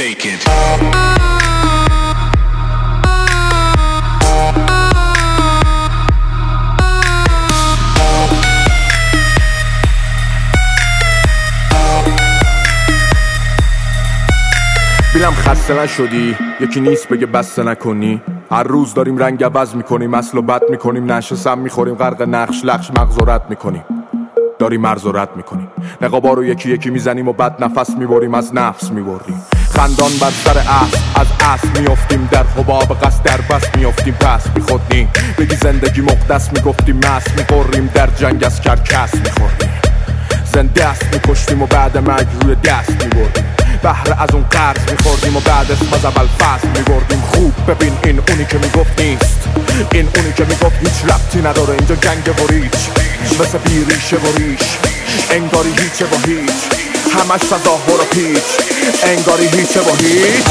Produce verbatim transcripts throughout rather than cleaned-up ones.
take it. بیلم خسته نشدی یکی نیست بگه بسته نکنی. هر روز داریم رنگ عوض میکنیم، اصل و بد میکنیم، نشه سم میخوریم، غرق نقش لخش مغزورت میکنیم، داریم مرز و رد میکنیم. نقابا رو یکی یکی میزنیم و بعد نفس میبریم، از نفس میبریم. خندان بر سر اسب از اسب میافتیم، در حباب قصد در بس میافتیم، پس بیخودنیم. بگی زندگی مقدس میگفتیم، مست میخوریم، در جنگ از کرکس میخوریم. زنده است میکشتیم و بعد مرگ روی دست میبردیم. بهره از اون قرض میخوردیم و بعد اسم از اول فصل میبردیم. خوب ببین این اونی که میگفت نیست، این اونی که میگفت هیچ ربطی نداره اینجا جنگ و ریچ، مثل بیریشه و ریش، انگاری هیچه و هیچ، همش تظاهر و پیچ، انگاری هیچه و هیچ.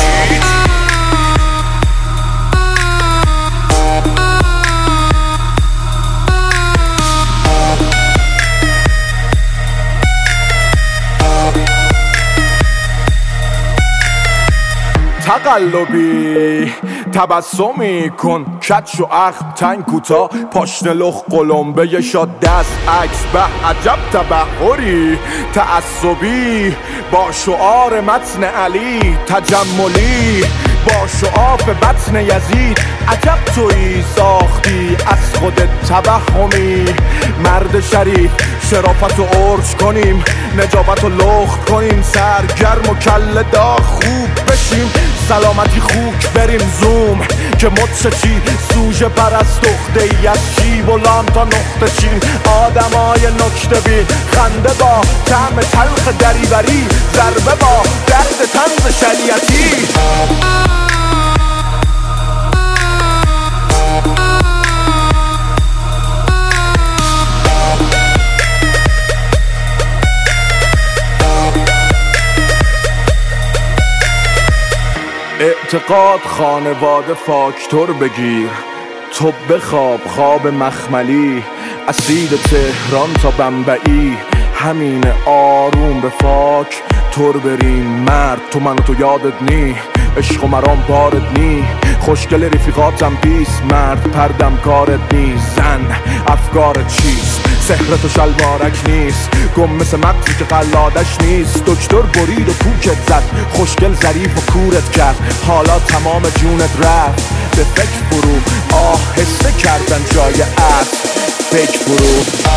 تقلبی تبسمی کن، کچ و اخم تنگ کوتا، پاشنه لخ قلمبه شاد دست عکس، به عجب تبحری تعصبی با شعار متن علی، تجملی با شعاف بطن یزید. عجب تویی ساختی از خودت توهمی، مرد شریف شرافت و ارج کنیم، نجابت و لخت کنیم، سرگرم و کل داغ خوب بشیم، سلامتی خوک بریم زوم که مدشه چی، سوژه پرست اخته ای از چی، بلان تا نقطه چین، آدمای نکته بین، خنده با طعم تلخ دریوری، ضربه با درد طنز شریعتی. اعتقاد خانواده فاکتور بگیر، تو بخواب خواب مخملی، اسید تهران تا بمبئی، همین آروم به فاک تور بریم. مرد تو من و تو یادت نی، عشق و مرام بارت نی، خوشگل رفیقاتم بیست، مرد پردم کارت نی، زن افکارت چیست، سحر تو شلوارک نیست، گم مثل مقصی که قلادش نیست. دکتر برید و کوکت زد، خوشگل ظریف و کورت کرد، حالا تمام جونت رفت به فکر فرو، آهسته کردن جای اسب فکر فرو.